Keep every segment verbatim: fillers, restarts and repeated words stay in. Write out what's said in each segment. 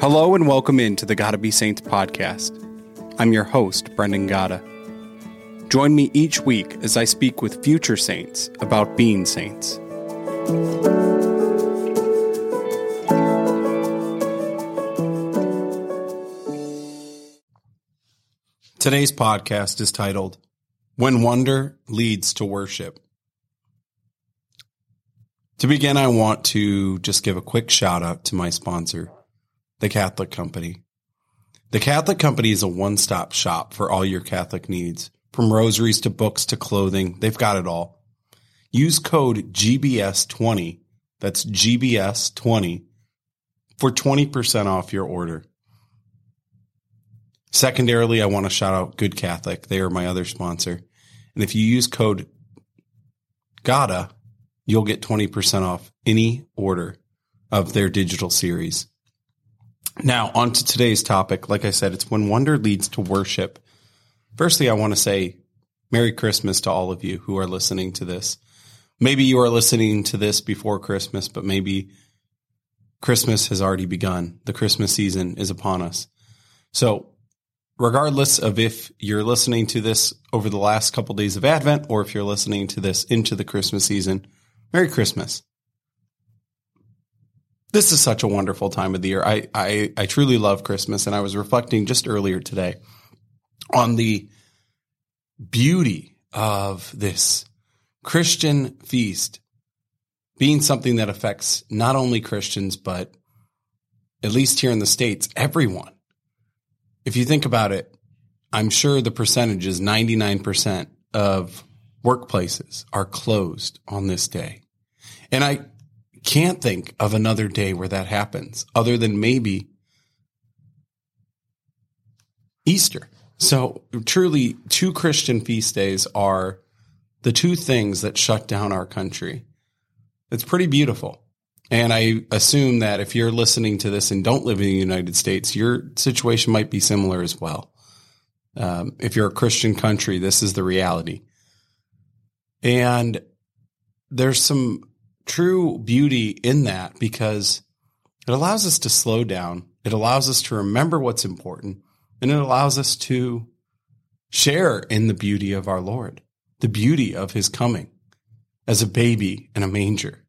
Hello and welcome into the Gotta Be Saints podcast. I'm your host, Brendan Gotta. Join me each week as I speak with future saints about being saints. Today's podcast is titled, When Wonder Leads to Worship. To begin, I want to just give a quick shout out to my sponsor, The Catholic Company. The Catholic Company is a one-stop shop for all your Catholic needs. From rosaries to books to clothing, they've got it all. Use code G B S twenty, that's G B S twenty, for twenty percent off your order. Secondarily, I want to shout out Good Catholic. They are my other sponsor. And if you use code GOTTA, you'll get twenty percent off any order of their digital series. Now, on to today's topic. Like I said, it's when wonder leads to worship. Firstly, I want to say Merry Christmas to all of you who are listening to this. Maybe you are listening to this before Christmas, but maybe Christmas has already begun. The Christmas season is upon us. So regardless of if you're listening to this over the last couple days of Advent or if you're listening to this into the Christmas season, Merry Christmas. This is such a wonderful time of the year. I, I, I truly love Christmas, and I was reflecting just earlier today on the beauty of this Christian feast being something that affects not only Christians, but at least here in the States, everyone. If you think about it, I'm sure the percentage is ninety-nine percent of workplaces are closed on this day. And I can't think of another day where that happens other than maybe Easter. So truly, two Christian feast days are the two things that shut down our country. It's pretty beautiful. And I assume that if you're listening to this and don't live in the United States, your situation might be similar as well. Um, if you're a Christian country, this is the reality. And there's some true beauty in that because it allows us to slow down. It allows us to remember what's important, and it allows us to share in the beauty of our Lord, the beauty of his coming as a baby in a manger.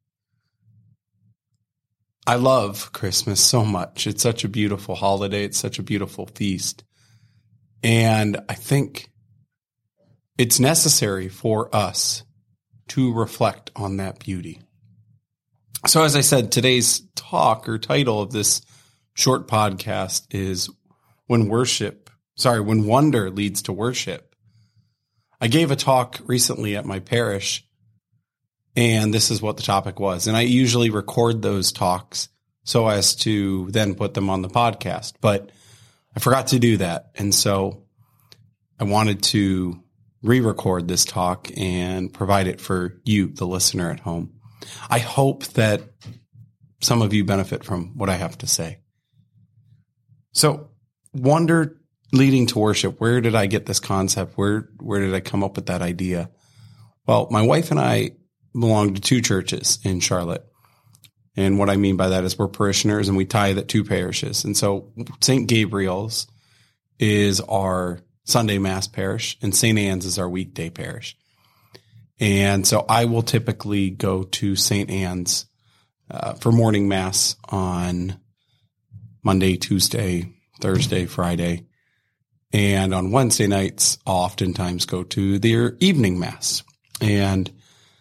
I love Christmas so much. It's such a beautiful holiday. It's such a beautiful feast. And I think it's necessary for us to reflect on that beauty. So as I said, today's talk or title of this short podcast is When Worship, sorry, When Wonder Leads to Worship. I gave a talk recently at my parish, and this is what the topic was. And I usually record those talks so as to then put them on the podcast, but I forgot to do that. And so I wanted to re-record this talk and provide it for you, the listener at home. I hope that some of you benefit from what I have to say. So, wonder leading to worship. Where did I get this concept? Where, where did I come up with that idea? Well, my wife and I belong to two churches in Charlotte. And what I mean by that is we're parishioners and we tithe at two parishes. And so Saint Gabriel's is our Sunday Mass parish and Saint Anne's is our weekday parish. And so I will typically go to Saint Anne's uh, for morning Mass on Monday, Tuesday, Thursday, Friday. And on Wednesday nights, I'll oftentimes go to their evening Mass. And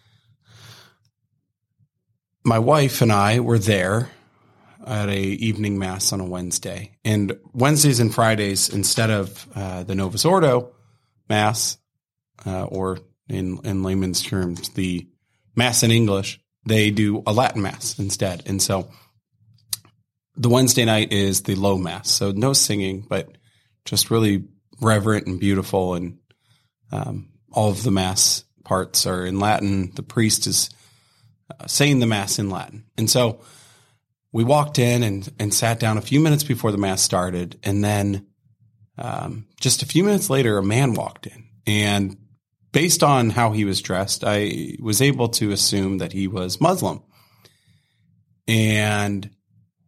my wife and I were there at a evening Mass on a Wednesday. And Wednesdays and Fridays, instead of uh, the Novus Ordo Mass, uh, or in, in layman's terms, the Mass in English, they do a Latin Mass instead. And so the Wednesday night is the low Mass. So no singing, but just really reverent and beautiful. And um, all of the Mass parts are in Latin. The priest is uh, saying the Mass in Latin. And so we walked in and, and sat down a few minutes before the Mass started. And then um, just a few minutes later, a man walked in. And based on how he was dressed, I was able to assume that he was Muslim. And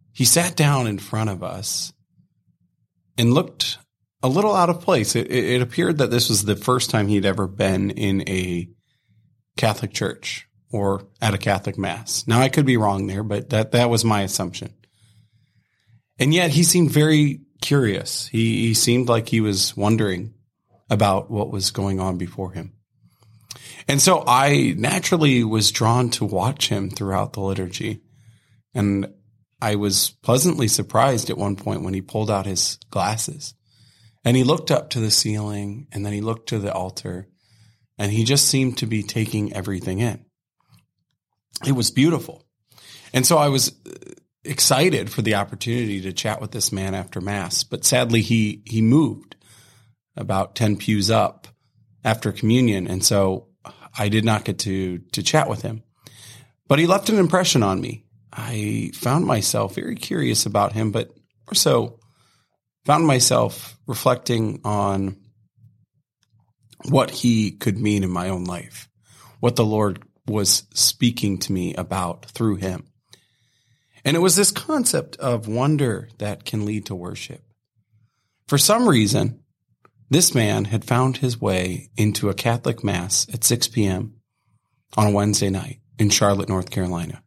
he sat down in front of us and looked a little out of place. It, it appeared that this was the first time he'd ever been in a Catholic church or at a Catholic mass. Now, I could be wrong there, but that, that was my assumption. And yet he seemed very curious. He, he seemed like he was wondering about what was going on before him. And so I naturally was drawn to watch him throughout the liturgy. And I was pleasantly surprised at one point when he pulled out his glasses and he looked up to the ceiling and then he looked to the altar and he just seemed to be taking everything in. It was beautiful. And so I was excited for the opportunity to chat with this man after Mass, but sadly he, he moved about ten pews up after communion. And so I did not get to, to chat with him, but he left an impression on me. I found myself very curious about him, but also found myself reflecting on what he could mean in my own life, what the Lord was speaking to me about through him. And it was this concept of wonder that can lead to worship. For some reason, this man had found his way into a Catholic mass at six p.m. on a Wednesday night in Charlotte, North Carolina.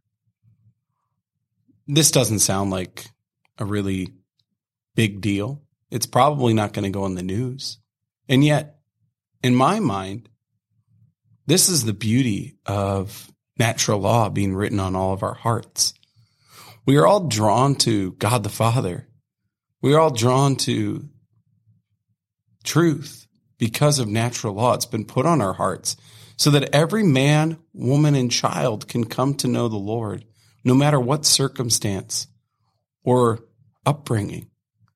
This doesn't sound like a really big deal. It's probably not going to go in the news. And yet, in my mind, this is the beauty of natural law being written on all of our hearts. We are all drawn to God the Father. We are all drawn to truth because of natural law. It's been put on our hearts so that every man, woman, and child can come to know the Lord, no matter what circumstance or upbringing.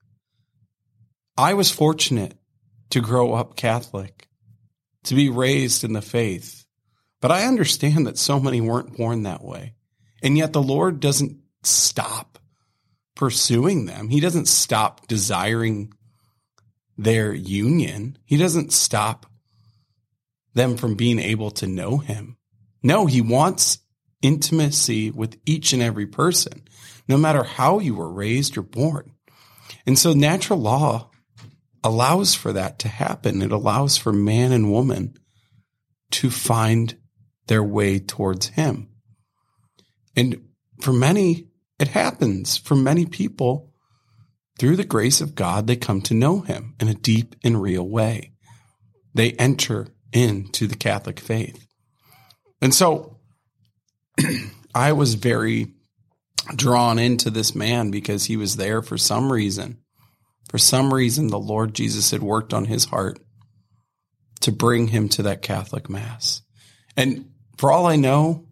I was fortunate to grow up Catholic, to be raised in the faith, but I understand that so many weren't born that way. And yet the Lord doesn't stop pursuing them. He doesn't stop desiring their union. He doesn't stop them from being able to know him. No, he wants intimacy with each and every person, no matter how you were raised or born. And so natural law allows for that to happen. It allows for man and woman to find their way towards him. And for many, it happens. For many people, through the grace of God, they come to know him in a deep and real way. They enter into the Catholic faith. And so I was very drawn into this man because he was there for some reason. For some reason, the Lord Jesus had worked on his heart to bring him to that Catholic Mass. And for all I know,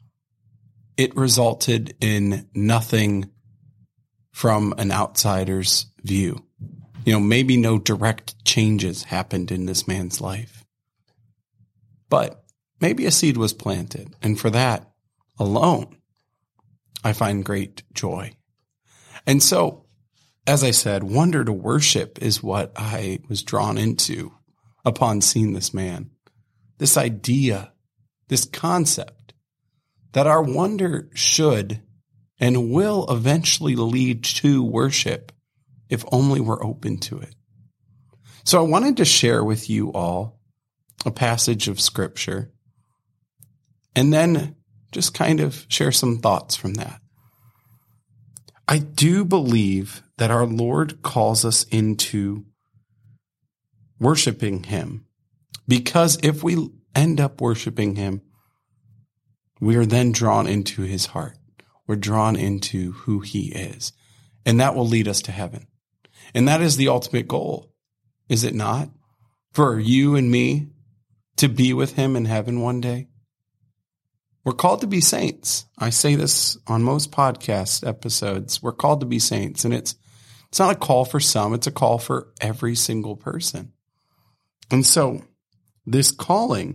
it resulted in nothing from an outsider's view. You know, maybe no direct changes happened in this man's life. But maybe a seed was planted. And for that alone, I find great joy. And so, as I said, wonder to worship is what I was drawn into upon seeing this man. This idea, this concept that our wonder should and will eventually lead to worship if only we're open to it. So I wanted to share with you all a passage of scripture and then just kind of share some thoughts from that. I do believe that our Lord calls us into worshiping him, because if we end up worshiping him, we are then drawn into his heart. We're drawn into who he is, and that will lead us to heaven. And that is the ultimate goal, is it not? For you and me to be with him in heaven one day. We're called to be saints. I say this on most podcast episodes. We're called to be saints, and it's it's not a call for some, it's a call for every single person. And so this calling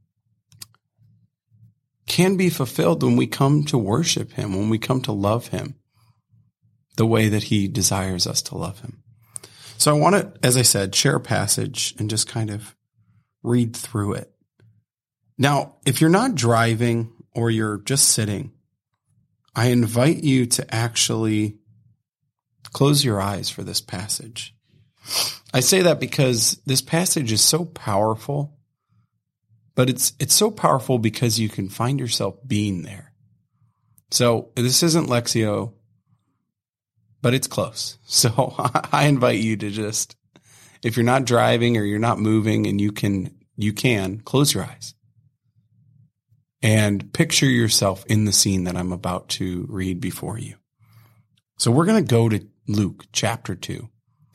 can be fulfilled when we come to worship him, when we come to love him the way that he desires us to love him. So I want to, as I said, share a passage and just kind of read through it. Now, if you're not driving or you're just sitting, I invite you to actually close your eyes for this passage. I say that because this passage is so powerful, but it's it's so powerful because you can find yourself being there. So this isn't Lectio, but it's close. So I invite you to just, if you're not driving or you're not moving and you can, you can close your eyes and picture yourself in the scene that I'm about to read before you. So we're going to go to Luke chapter two.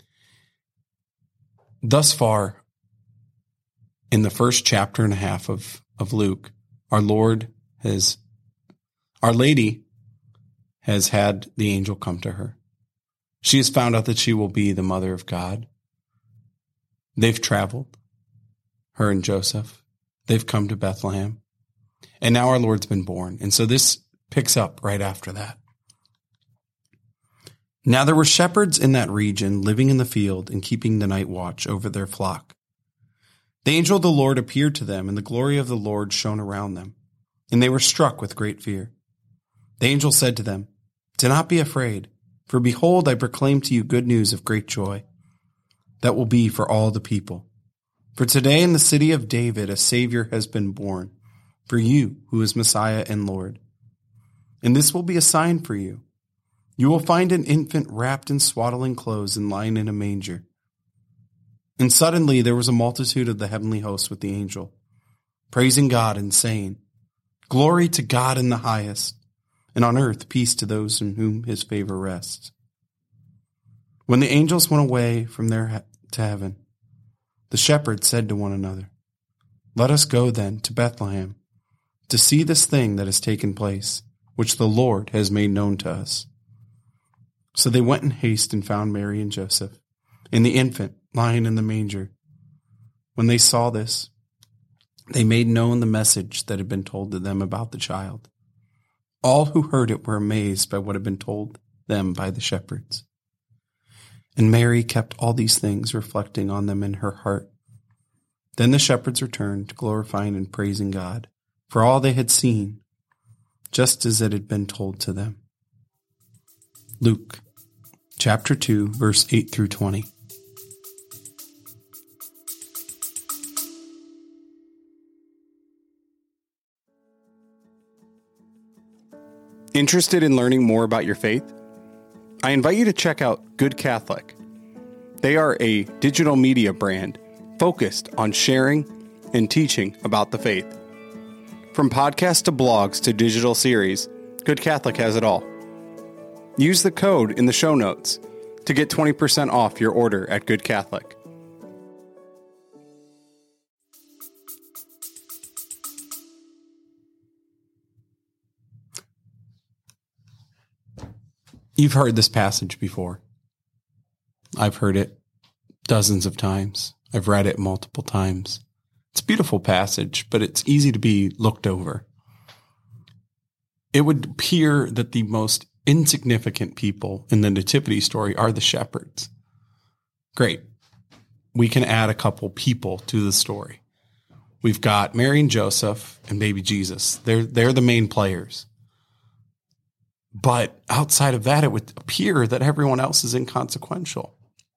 Thus far, in the first chapter and a half of, of Luke, our Lord has, Our Lady has had the angel come to her. She has found out that she will be the mother of God. They've traveled, her and Joseph. They've come to Bethlehem. And now our Lord's been born. And so this picks up right after that. Now there were shepherds in that region living in the field and keeping the night watch over their flock. The angel of the Lord appeared to them, and the glory of the Lord shone around them, and they were struck with great fear. The angel said to them, "Do not be afraid, for behold, I proclaim to you good news of great joy that will be for all the people. For today in the city of David a Savior has been born, for you who is Messiah and Lord. And this will be a sign for you. You will find an infant wrapped in swaddling clothes and lying in a manger." And suddenly there was a multitude of the heavenly hosts with the angel, praising God and saying, "Glory to God in the highest, and on earth peace to those in whom his favor rests." When the angels went away from there to heaven, the shepherds said to one another, "Let us go then to Bethlehem to see this thing that has taken place, which the Lord has made known to us." So they went in haste and found Mary and Joseph and the infant lying in the manger. When they saw this, they made known the message that had been told to them about the child. All who heard it were amazed by what had been told them by the shepherds. And Mary kept all these things, reflecting on them in her heart. Then the shepherds returned, glorifying and praising God for all they had seen, just as it had been told to them. Luke chapter two, verse eight through twenty. Interested in learning more about your faith? I invite you to check out Good Catholic. They are a digital media brand focused on sharing and teaching about the faith. From podcasts to blogs to digital series, Good Catholic has it all. Use the code in the show notes to get twenty percent off your order at Good Catholic. You've heard this passage before. I've heard it dozens of times. I've read it multiple times. It's a beautiful passage, but it's easy to be looked over. It would appear that the most insignificant people in the nativity story are the shepherds. Great. We can add a couple people to the story. We've got Mary and Joseph and baby Jesus. They're, they're the main players. But outside of that, it would appear that everyone else is inconsequential.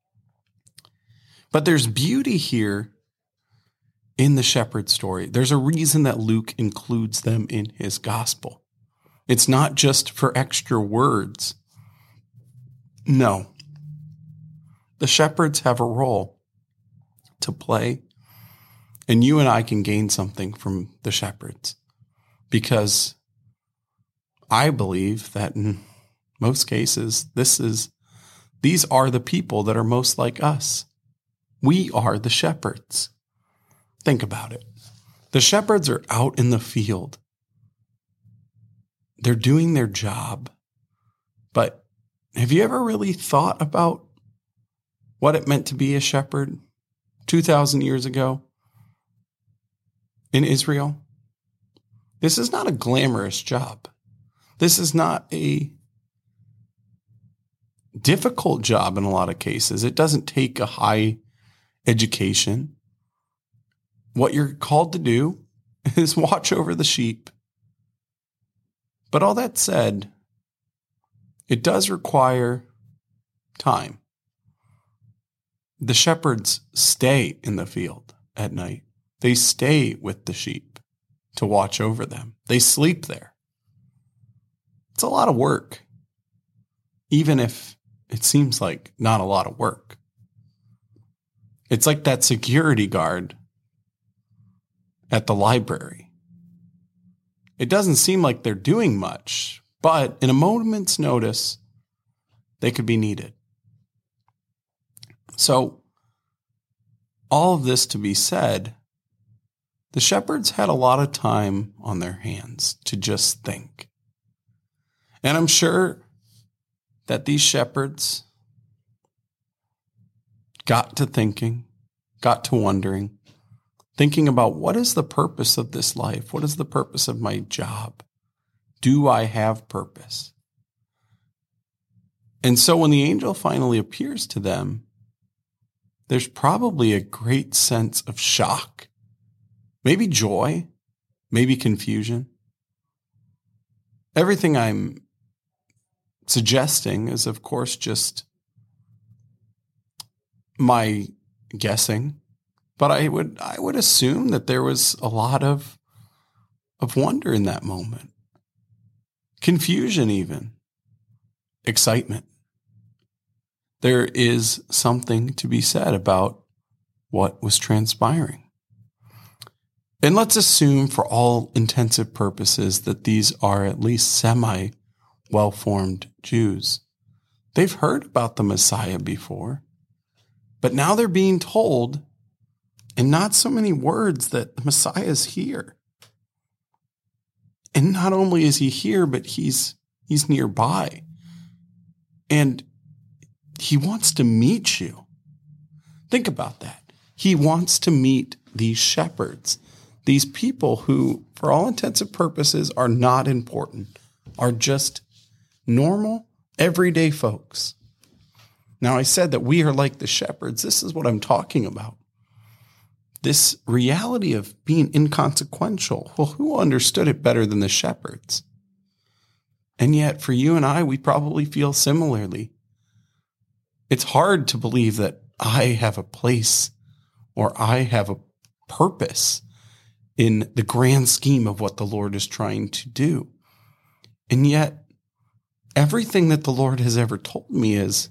But there's beauty here in the shepherd story. There's a reason that Luke includes them in his gospel. It's not just for extra words. No. The shepherds have a role to play, and you and I can gain something from the shepherds, because I believe that in most cases, this is, these are the people that are most like us. We are the shepherds. Think about it. The shepherds are out in the field. They're doing their job. But have you ever really thought about what it meant to be a shepherd two thousand years ago in Israel? This is not a glamorous job. This is not a difficult job in a lot of cases. It doesn't take a high education. What you're called to do is watch over the sheep. But all that said, it does require time. The shepherds stay in the field at night. They stay with the sheep to watch over them. They sleep there. It's a lot of work, even if it seems like not a lot of work. It's like that security guard at the library. It doesn't seem like they're doing much, but in a moment's notice, they could be needed. So, all of this to be said, the shepherds had a lot of time on their hands to just think. And I'm sure that these shepherds got to thinking, got to wondering, thinking about what is the purpose of this life? What is the purpose of my job? Do I have purpose? And so when the angel finally appears to them, there's probably a great sense of shock, maybe joy, maybe confusion. Everything I'm suggesting is, of course, just my guessing, but I would I would assume that there was a lot of of wonder in that moment, confusion, even excitement. There is something to be said about what was transpiring. And let's assume for all intensive purposes that these are at least semi-well-formed Jews. They've heard about the Messiah before, but now they're being told, in not so many words, that the Messiah is here. And not only is he here, but he's he's nearby. And he wants to meet you. Think about that. He wants to meet these shepherds, these people who, for all intents and purposes, are not important, are just normal, everyday folks. Now, I said that we are like the shepherds. This is what I'm talking about. This reality of being inconsequential. Well, who understood it better than the shepherds? And yet, for you and I, we probably feel similarly. It's hard to believe that I have a place or I have a purpose in the grand scheme of what the Lord is trying to do. And yet, everything that the Lord has ever told me is,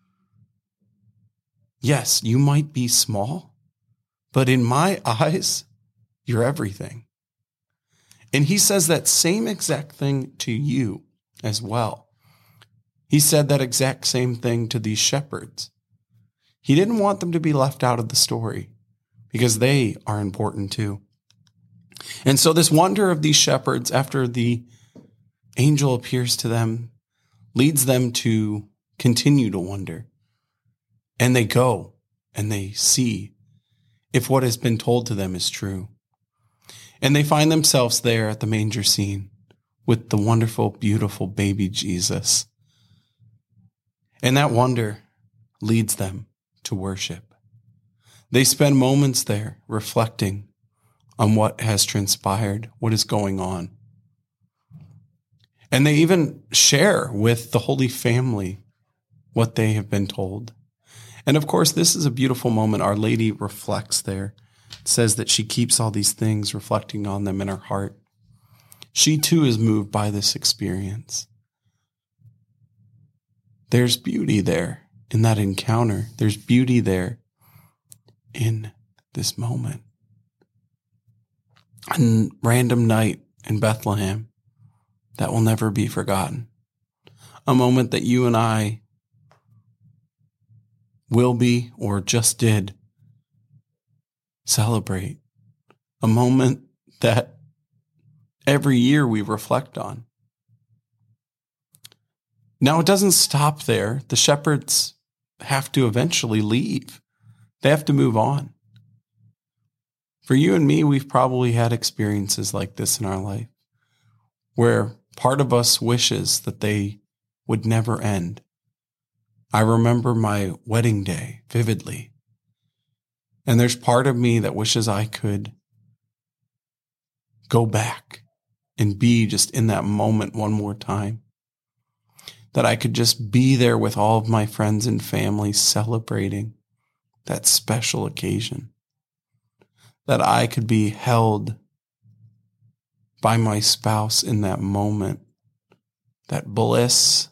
yes, you might be small, but in my eyes, you're everything. And he says that same exact thing to you as well. He said that exact same thing to these shepherds. He didn't want them to be left out of the story because they are important too. And so this wonder of these shepherds after the angel appears to them leads them to continue to wonder. And they go and they see if what has been told to them is true. And they find themselves there at the manger scene with the wonderful, beautiful baby Jesus. And that wonder leads them to worship. They spend moments there reflecting on what has transpired, what is going on. And they even share with the Holy Family what they have been told. And of course, this is a beautiful moment. Our Lady reflects there. It says that she keeps all these things, reflecting on them in her heart. She too is moved by this experience. There's beauty there in that encounter. There's beauty there in this moment. A random night in Bethlehem that will never be forgotten. A moment that you and I will be or just did celebrate. A moment that every year we reflect on. Now, it doesn't stop there. The shepherds have to eventually leave. They have to move on. For you and me, we've probably had experiences like this in our life, where part of us wishes that they would never end. I remember my wedding day vividly, and there's part of me that wishes I could go back and be just in that moment one more time. that I could just be there with all of my friends and family celebrating that special occasion, that I could be held by my spouse in that moment, that bliss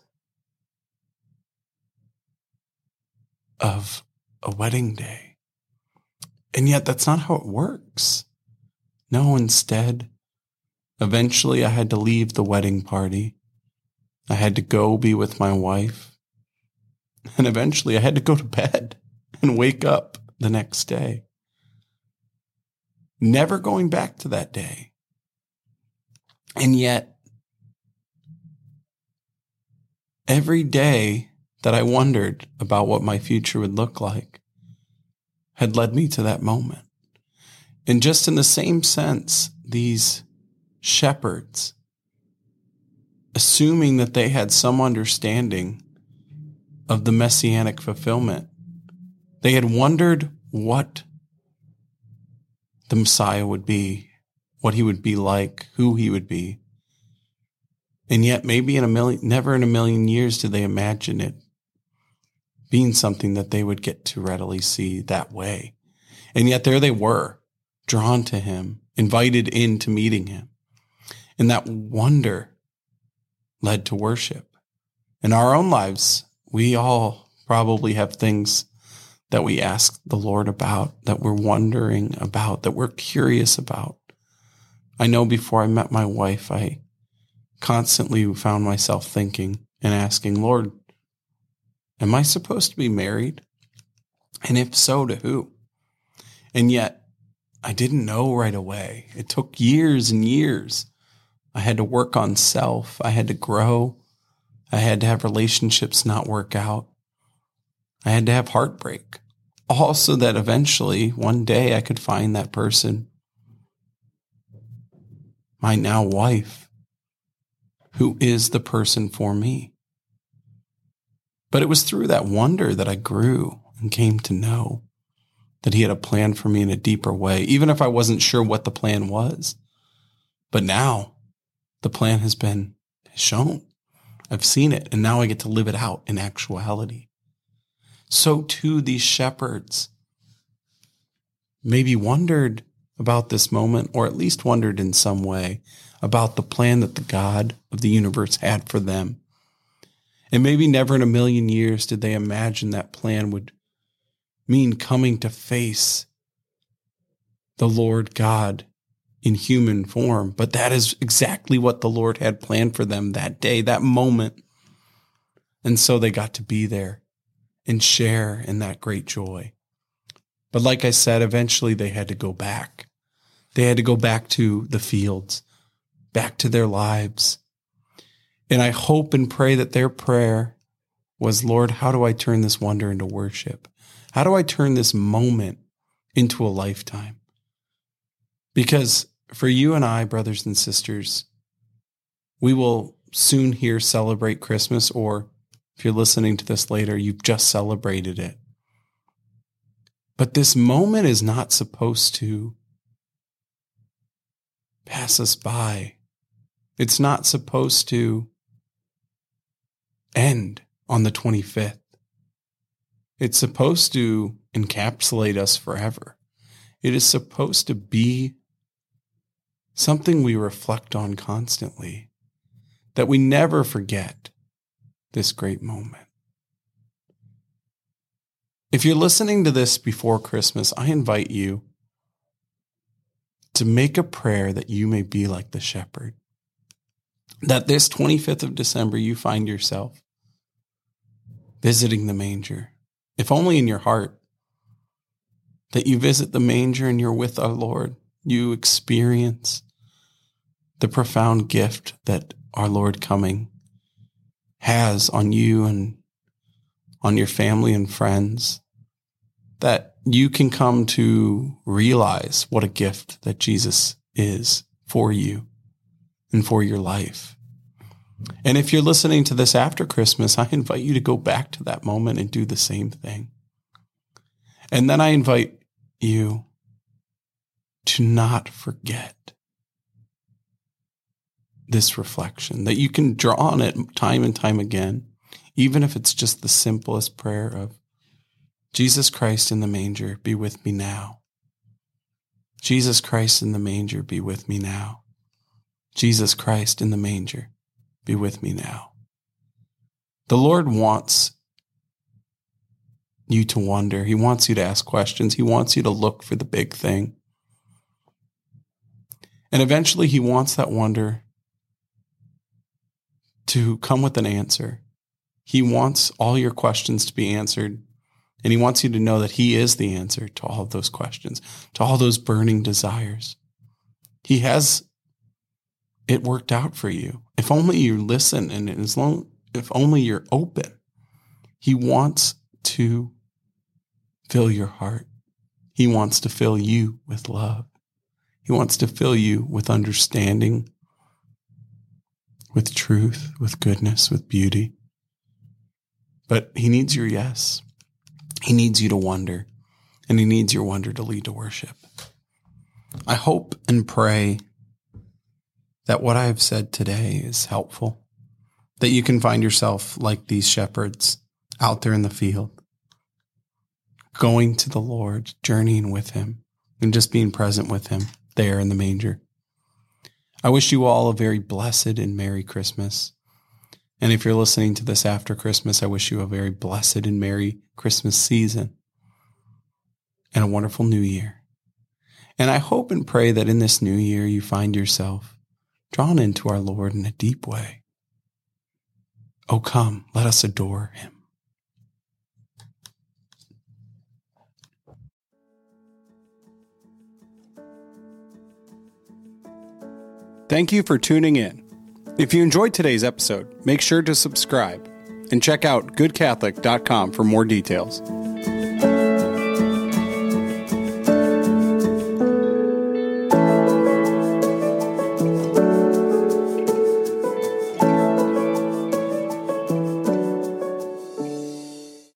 of a wedding day. And yet that's not how it works. No, instead, eventually I had to leave the wedding party. I had to go be with my wife. And eventually I had to go to bed and wake up the next day. Never going back to that day. And yet, every day that I wondered about what my future would look like had led me to that moment. And just in the same sense, these shepherds, assuming that they had some understanding of the messianic fulfillment, they had wondered what the Messiah would be, what he would be like, who he would be. And yet maybe in a million, never in a million years did they imagine it being something that they would get to readily see that way. And yet there they were, drawn to him, invited into meeting him. And that wonder led to worship. In our own lives, we all probably have things that we ask the Lord about, that we're wondering about, that we're curious about. I know before I met my wife, I constantly found myself thinking and asking, Lord, am I supposed to be married? And if so, to who? And yet, I didn't know right away. It took years and years. I had to work on self. I had to grow. I had to have relationships not work out. I had to have heartbreak. All so that eventually, one day, I could find that person, my now wife, who is the person for me. But it was through that wonder that I grew and came to know that he had a plan for me in a deeper way, even if I wasn't sure what the plan was. But now the plan has been shown. I've seen it, and now I get to live it out in actuality. So too, these shepherds maybe wondered about this moment, or at least wondered in some way about the plan that the God of the universe had for them. And maybe never in a million years did they imagine that plan would mean coming to face the Lord God in human form. But that is exactly what the Lord had planned for them that day, that moment. And so they got to be there and share in that great joy. But like I said, eventually they had to go back. They had to go back to the fields, back to their lives. And I hope and pray that their prayer was, Lord, how do I turn this wonder into worship? How do I turn this moment into a lifetime? Because for you and I, brothers and sisters, we will soon here celebrate Christmas, or if you're listening to this later, you've just celebrated it. But this moment is not supposed to pass us by. It's not supposed to end on the twenty-fifth. It's supposed to encapsulate us forever. It is supposed to be something we reflect on constantly, that we never forget this great moment. If you're listening to this before Christmas, I invite you to make a prayer that you may be like the shepherd. That this twenty-fifth of December, you find yourself visiting the manger, if only in your heart, that you visit the manger and you're with our Lord. You experience the profound gift that our Lord coming has on you and on your family and friends, that you can come to realize what a gift that Jesus is for you and for your life. And if you're listening to this after Christmas, I invite you to go back to that moment and do the same thing. And then I invite you to not forget this reflection, that you can draw on it time and time again, even if it's just the simplest prayer of, Jesus Christ in the manger, be with me now. Jesus Christ in the manger, be with me now. Jesus Christ in the manger, be with me now. The Lord wants you to wonder. He wants you to ask questions. He wants you to look for the big thing. And eventually he wants that wonder to come with an answer. He wants all your questions to be answered. And he wants you to know that he is the answer to all of those questions, to all those burning desires. He has it worked out for you. If only you listen, and as long, if only you're open, he wants to fill your heart. He wants to fill you with love. He wants to fill you with understanding, with truth, with goodness, with beauty. But he needs your yes. He needs you to wonder, and he needs your wonder to lead to worship. I hope and pray that what I have said today is helpful, that you can find yourself like these shepherds out there in the field, going to the Lord, journeying with him, and just being present with him there in the manger. I wish you all a very blessed and Merry Christmas. And if you're listening to this after Christmas, I wish you a very blessed and Merry Christmas season and a wonderful New Year. And I hope and pray that in this new year you find yourself drawn into our Lord in a deep way. Oh, come, let us adore him. Thank you for tuning in. If you enjoyed today's episode, make sure to subscribe and check out good catholic dot com for more details.